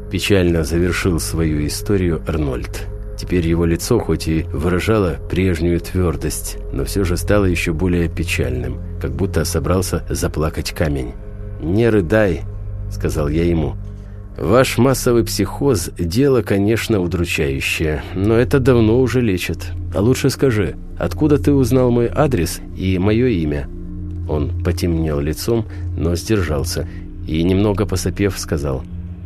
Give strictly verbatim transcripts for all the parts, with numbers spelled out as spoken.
Печально завершил свою историю Арнольд. Теперь его лицо хоть и выражало прежнюю твердость, но все же стало еще более печальным, как будто собрался заплакать камень. «Не рыдай», — сказал я ему. «Ваш массовый психоз – дело, конечно, удручающее, но это давно уже лечат. А лучше скажи, откуда ты узнал мой адрес и мое имя?» Он потемнел лицом, но сдержался и, немного посопев, сказал: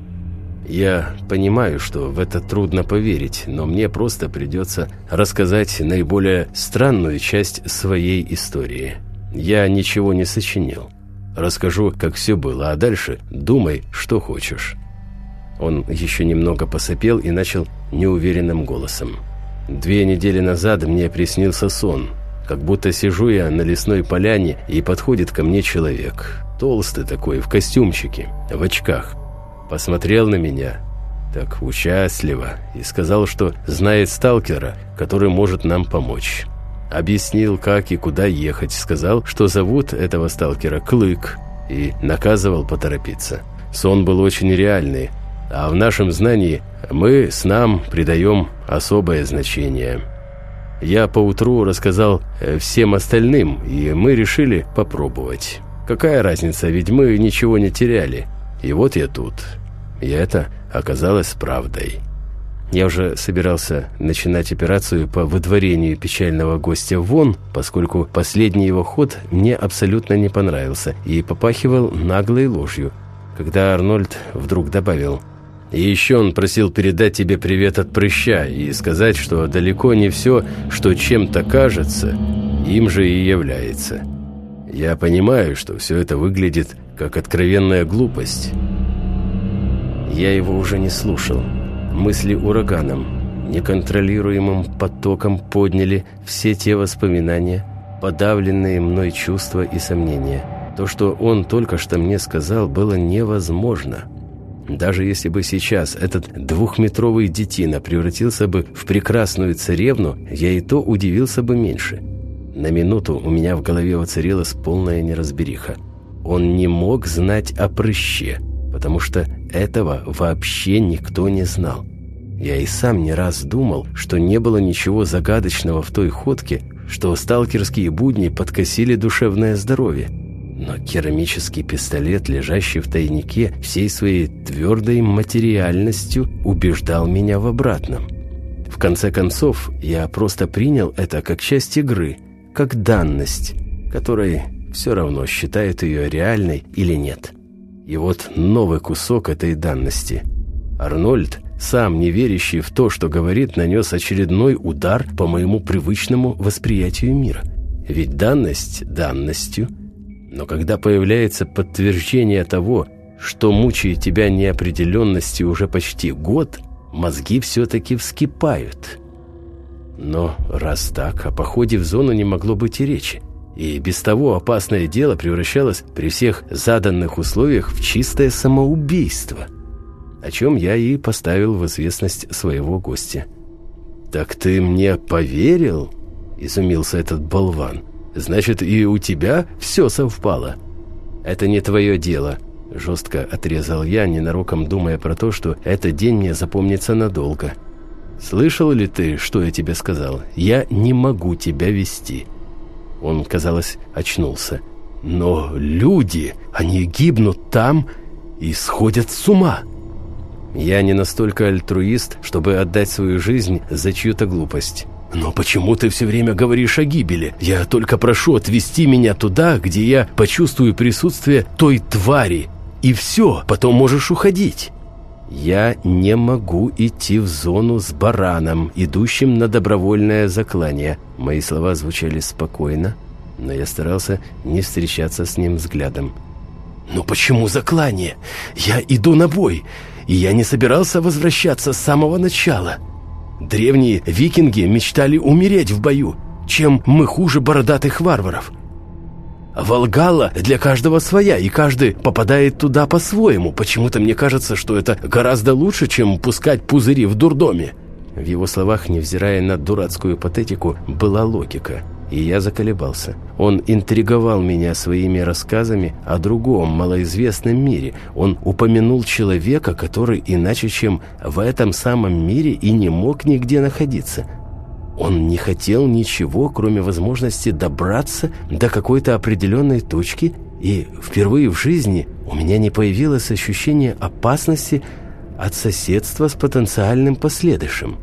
«Я понимаю, что в это трудно поверить, но мне просто придется рассказать наиболее странную часть своей истории. Я ничего не сочинил. Расскажу, как все было, а дальше думай, что хочешь». Он еще немного посопел и начал неуверенным голосом. «Две недели назад мне приснился сон, как будто сижу я на лесной поляне, и подходит ко мне человек, толстый такой, в костюмчике, в очках. Посмотрел на меня так участливо и сказал, что знает сталкера, который может нам помочь. Объяснил, как и куда ехать, сказал, что зовут этого сталкера Клык, и наказывал поторопиться. Сон был очень реальный, а в нашем знании мы снам придаем особое значение. Я поутру рассказал всем остальным, и мы решили попробовать. Какая разница, ведь мы ничего не теряли. И вот я тут». И это оказалось правдой. Я уже собирался начинать операцию по выдворению печального гостя вон, поскольку последний его ход мне абсолютно не понравился и попахивал наглой ложью, когда Арнольд вдруг добавил: «И еще он просил передать тебе привет от прыща и сказать, что далеко не все, что чем-то кажется, им же и является. Я понимаю, что все это выглядит как откровенная глупость». Я его уже не слушал. Мысли ураганом, неконтролируемым потоком подняли все те воспоминания, подавленные мной чувства и сомнения. То, что он только что мне сказал, было невозможно. Даже если бы сейчас этот двухметровый детина превратился бы в прекрасную царевну, я и то удивился бы меньше. На минуту у меня в голове воцарилась полная неразбериха. Он не мог знать о прыще, потому что этого вообще никто не знал. Я и сам не раз думал, что не было ничего загадочного в той ходке, что сталкерские будни подкосили душевное здоровье. Но керамический пистолет, лежащий в тайнике, всей своей твердой материальностью убеждал меня в обратном. В конце концов, я просто принял это как часть игры, как данность, которой все равно, считает ее реальной или нет. И вот новый кусок этой данности. Арнольд, сам не верящий в то, что говорит, нанес очередной удар по моему привычному восприятию мира. Ведь данность данностью, но когда появляется подтверждение того, что мучает тебя неопределенностью уже почти год, мозги все-таки вскипают. Но раз так, о походе в зону не могло быть и речи. И без того опасное дело превращалось при всех заданных условиях в чистое самоубийство, о чем я и поставил в известность своего гостя. «Так ты мне поверил?» – изумился этот болван. «Значит, и у тебя все совпало?» «Это не твое дело», – жестко отрезал я, ненароком думая про то, что этот день мне запомнится надолго. «Слышал ли ты, что я тебе сказал? Я не могу тебя вести». Он, казалось, очнулся. «Но люди, они гибнут там и сходят с ума». «Я не настолько альтруист, чтобы отдать свою жизнь за чью-то глупость». «Но почему ты все время говоришь о гибели? Я только прошу отвезти меня туда, где я почувствую присутствие той твари. И все, потом можешь уходить». «Я не могу идти в зону с бараном, идущим на добровольное заклание». Мои слова звучали спокойно, но я старался не встречаться с ним взглядом. «Но почему заклание? Я иду на бой, и я не собирался возвращаться с самого начала. Древние викинги мечтали умереть в бою. Чем мы хуже бородатых варваров? Волгалла для каждого своя, и каждый попадает туда по-своему. Почему-то мне кажется, что это гораздо лучше, чем пускать пузыри в дурдоме». В его словах, невзирая на дурацкую патетику, была логика. и я заколебался. Он интриговал меня своими рассказами о другом, малоизвестном мире. Он упомянул человека, который иначе, чем в этом самом мире, и не мог нигде находиться. Он не хотел ничего, кроме возможности добраться до какой-то определенной точки, и впервые в жизни у меня не появилось ощущение опасности от соседства с потенциальным последующим.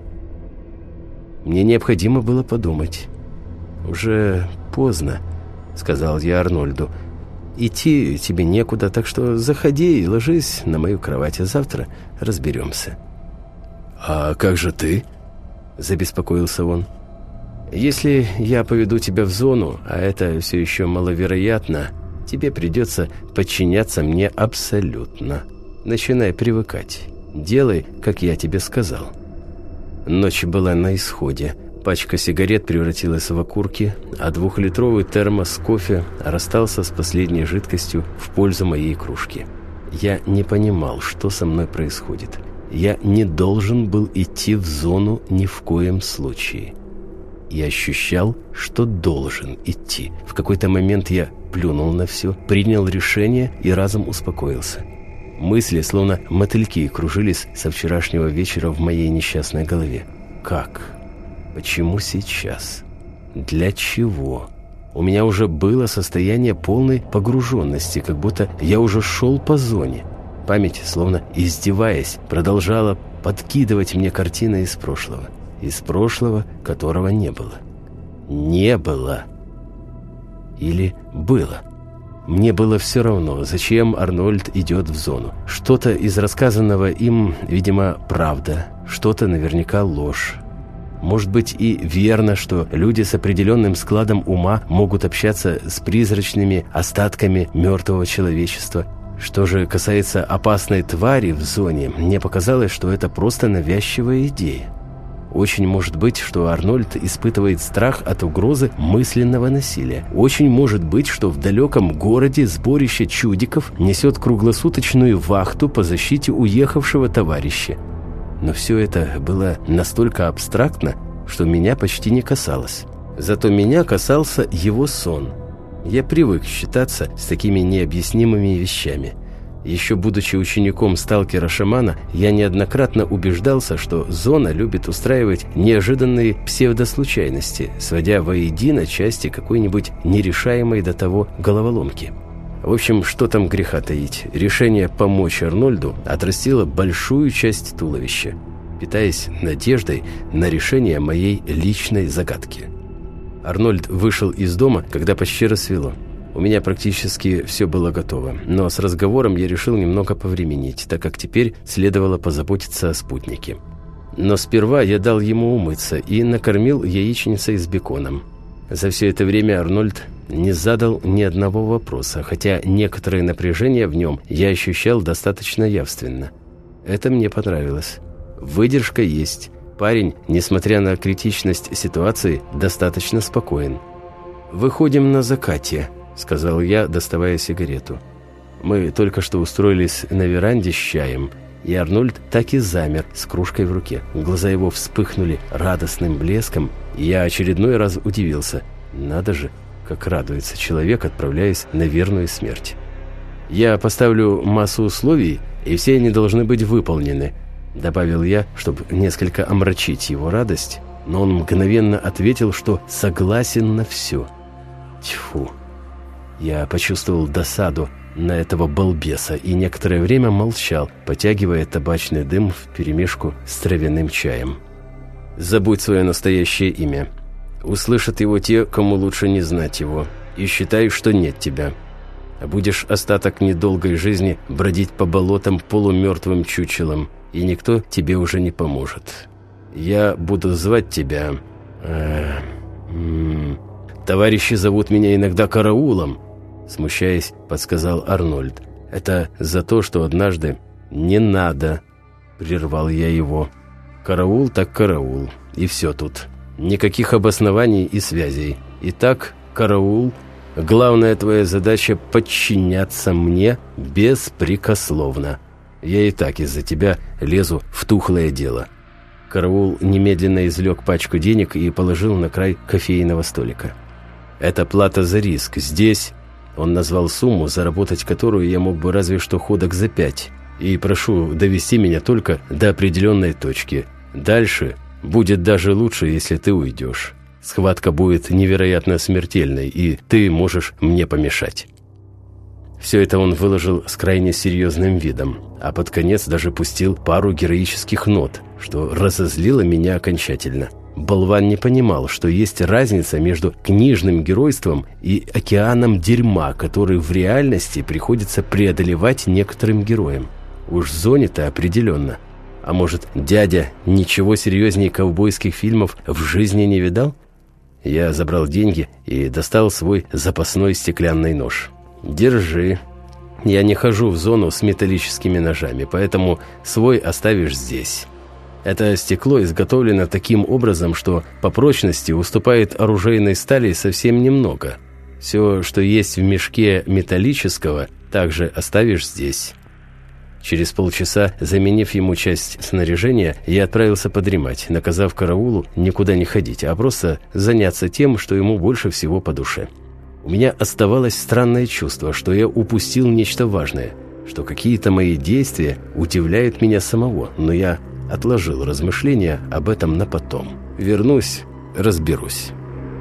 Мне необходимо было подумать. «Уже поздно», — сказал я Арнольду. «Идти тебе некуда, так что заходи и ложись на мою кровать, а завтра разберемся». «А как же ты?» — забеспокоился он. «Если я поведу тебя в зону, а это все еще маловероятно, тебе придется подчиняться мне абсолютно. Начинай привыкать. Делай, как я тебе сказал». Ночь была на исходе. Пачка сигарет превратилась в окурки, а двухлитровый термос кофе расстался с последней жидкостью в пользу моей кружки. Я не понимал, что со мной происходит. Я не должен был идти в зону ни в коем случае. Я ощущал, что должен идти. В какой-то момент я плюнул на все, принял решение и разом успокоился. Мысли, словно мотыльки, кружились со вчерашнего вечера в моей несчастной голове. Как? Почему сейчас? Для чего? У меня уже было состояние полной погруженности, как будто я уже шел по зоне. Память, словно издеваясь, продолжала подкидывать мне картины из прошлого. Из прошлого, которого не было. Не было. Или было. Мне было все равно, зачем Арнольд идет в зону. Что-то из рассказанного им, видимо, правда, что-то наверняка ложь. Может быть и верно, что люди с определенным складом ума могут общаться с призрачными остатками мертвого человечества. Что же касается опасной твари в зоне, мне показалось, что это просто навязчивая идея. Очень может быть, что Арнольд испытывает страх от угрозы мысленного насилия. Очень может быть, что в далеком городе сборище чудиков несет круглосуточную вахту по защите уехавшего товарища. Но все это было настолько абстрактно, что меня почти не касалось. Зато меня касался его сон. Я привык считаться с такими необъяснимыми вещами. Еще будучи учеником сталкера-шамана, я неоднократно убеждался, что зона любит устраивать неожиданные псевдослучайности, сводя воедино части какой-нибудь нерешаемой до того головоломки. В общем, что там греха таить, решение помочь Арнольду отрастило большую часть туловища, питаясь надеждой на решение моей личной загадки. Арнольд вышел из дома, когда почти рассвело. У меня практически все было готово, но с разговором я решил немного повременить, так как теперь следовало позаботиться о спутнике. Но сперва я дал ему умыться и накормил яичницей с беконом. За все это время Арнольд не задал ни одного вопроса, хотя некоторое напряжение в нем я ощущал достаточно явственно. Это мне понравилось. Выдержка есть. Парень, несмотря на критичность ситуации, достаточно спокоен. «Выходим на закате», — сказал я, доставая сигарету. Мы только что устроились на веранде с чаем, и Арнольд так и замер с кружкой в руке. Глаза его вспыхнули радостным блеском, и я очередной раз удивился. Надо же, как радуется человек, отправляясь на верную смерть. «Я поставлю массу условий, и все они должны быть выполнены», — добавил я, чтобы несколько омрачить его радость, но он мгновенно ответил, что согласен на все. Тьфу. Я почувствовал досаду на этого балбеса и некоторое время молчал, потягивая табачный дым вперемешку с травяным чаем. «Забудь свое настоящее имя. Услышат его те, кому лучше не знать его, и считай, что нет тебя. Будешь остаток недолгой жизни бродить по болотам полумертвым чучелом, и никто тебе уже не поможет. Я буду звать тебя... Э, м- товарищи зовут меня иногда Караулом», — смущаясь, подсказал Арнольд. «Это за то, что однажды...» «Не надо», — прервал я его. «Караул так караул, и все тут. Никаких обоснований и связей. Итак, караул, главная твоя задача — подчиняться мне беспрекословно. Я и так из-за тебя лезу в тухлое дело». Караул немедленно извлек пачку денег и положил на край кофейного столика. Это плата за риск. Здесь...» Он назвал сумму, заработать которую я мог бы разве что ходок за пять. «И прошу довести меня только до определенной точки. Дальше будет даже лучше, если ты уйдешь. Схватка будет невероятно смертельной, и ты можешь мне помешать». Все это он выложил с крайне серьезным видом, а под конец даже пустил пару героических нот, что разозлило меня окончательно. Болван не понимал, что есть разница между книжным геройством и океаном дерьма, который в реальности приходится преодолевать некоторым героям. Уж в зоне-то определенно. А может, дядя ничего серьезнее ковбойских фильмов в жизни не видал? Я забрал деньги и достал свой запасной стеклянный нож. «Держи. Я не хожу в зону с металлическими ножами, поэтому свой оставишь здесь». Это стекло изготовлено таким образом, что по прочности уступает оружейной стали совсем немного. Все, что есть в мешке металлического, также оставишь здесь. Через полчаса, заменив ему часть снаряжения, я отправился подремать, наказав караулу никуда не ходить, а просто заняться тем, что ему больше всего по душе. У меня оставалось странное чувство, что я упустил нечто важное, что какие-то мои действия удивляют меня самого, но я отложил размышления об этом на потом. Вернусь, разберусь.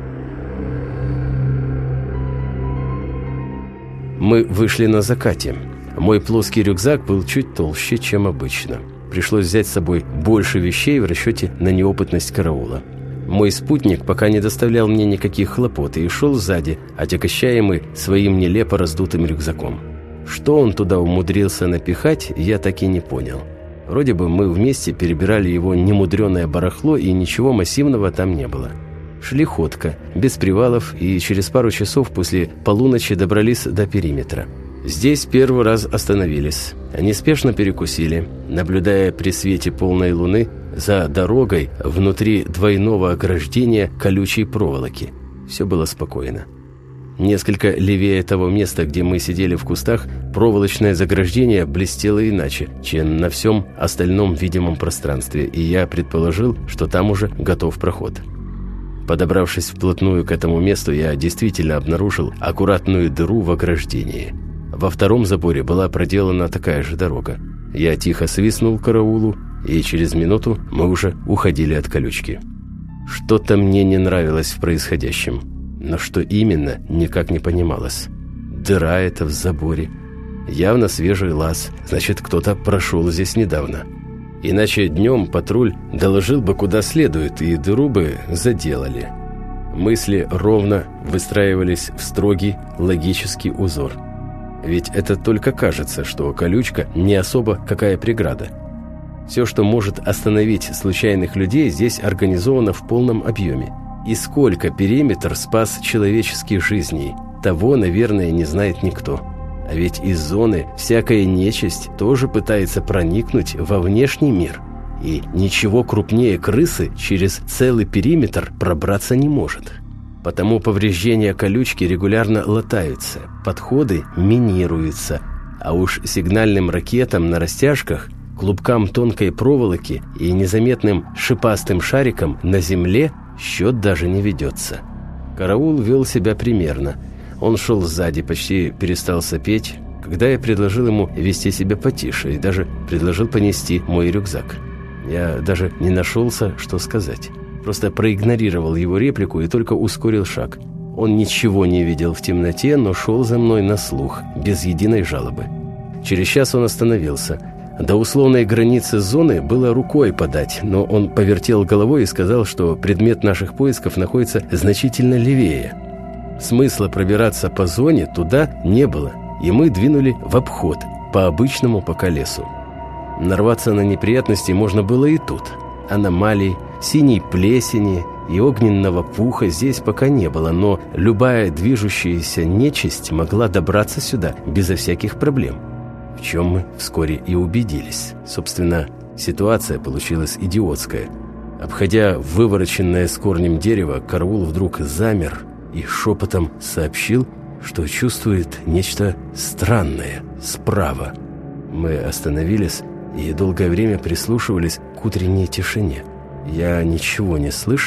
Мы вышли на закате. Мой плоский рюкзак был чуть толще, чем обычно. Пришлось взять с собой больше вещей в расчете на неопытность караула. Мой спутник пока не доставлял мне никаких хлопот и шел сзади, отягощаемый своим нелепо раздутым рюкзаком. Что он туда умудрился напихать, я так и не понял. Вроде бы мы вместе перебирали его немудреное барахло, и ничего массивного там не было. Шли ходко, без привалов, и через пару часов после полуночи добрались до периметра. Здесь первый раз остановились. Они спешно перекусили, наблюдая при свете полной луны за дорогой внутри двойного ограждения колючей проволоки. Все было спокойно. Несколько левее того места, где мы сидели в кустах, проволочное заграждение блестело иначе, чем на всем остальном видимом пространстве, и я предположил, что там уже готов проход. Подобравшись вплотную к этому месту, я действительно обнаружил аккуратную дыру в ограждении. Во втором заборе была проделана такая же дорога. Я тихо свистнул караулу, и через минуту мы уже уходили от колючки. Что-то мне не нравилось в происходящем. Но что именно, никак не понималось. Дыра эта в заборе. Явно свежий лаз, значит, кто-то прошел здесь недавно. Иначе днем патруль доложил бы куда следует, и дыру бы заделали. Мысли ровно выстраивались в строгий логический узор. Ведь это только кажется, что колючка не особо какая преграда. Все, что может остановить случайных людей, здесь организовано в полном объеме. И сколько периметр спас человеческих жизней, того, наверное, не знает никто. А ведь из зоны всякая нечисть тоже пытается проникнуть во внешний мир. И ничего крупнее крысы через целый периметр пробраться не может. Потому повреждения колючки регулярно латаются, подходы минируются. А уж сигнальным ракетам на растяжках, клубкам тонкой проволоки и незаметным шипастым шарикам на земле счет даже не ведется. Караул вел себя примерно. Он шел сзади, почти перестал сопеть, когда я предложил ему вести себя потише и даже предложил понести мой рюкзак. Я даже не нашелся, что сказать. Просто проигнорировал его реплику и только ускорил шаг. Он ничего не видел в темноте, но шел за мной на слух, без единой жалобы. Через час он остановился. До условной границы зоны было рукой подать, но он повертел головой и сказал, что предмет наших поисков находится значительно левее. Смысла пробираться по зоне туда не было, и мы двинули в обход, по обычному пока лесу. Нарваться на неприятности можно было и тут. Аномалий, синей плесени и огненного пуха здесь пока не было, но любая движущаяся нечисть могла добраться сюда безо всяких проблем. В чем мы вскоре и убедились. Собственно, ситуация получилась идиотская. Обходя вывороченное с корнем дерево, караул вдруг замер и шепотом сообщил, что чувствует нечто странное справа. Мы остановились и долгое время прислушивались к утренней тишине. Я ничего не слышал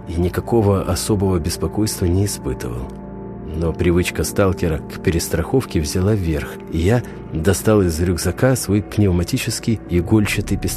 и никакого особого беспокойства не испытывал. Но привычка сталкера к перестраховке взяла верх, и я достал из рюкзака свой пневматический игольчатый пистолет.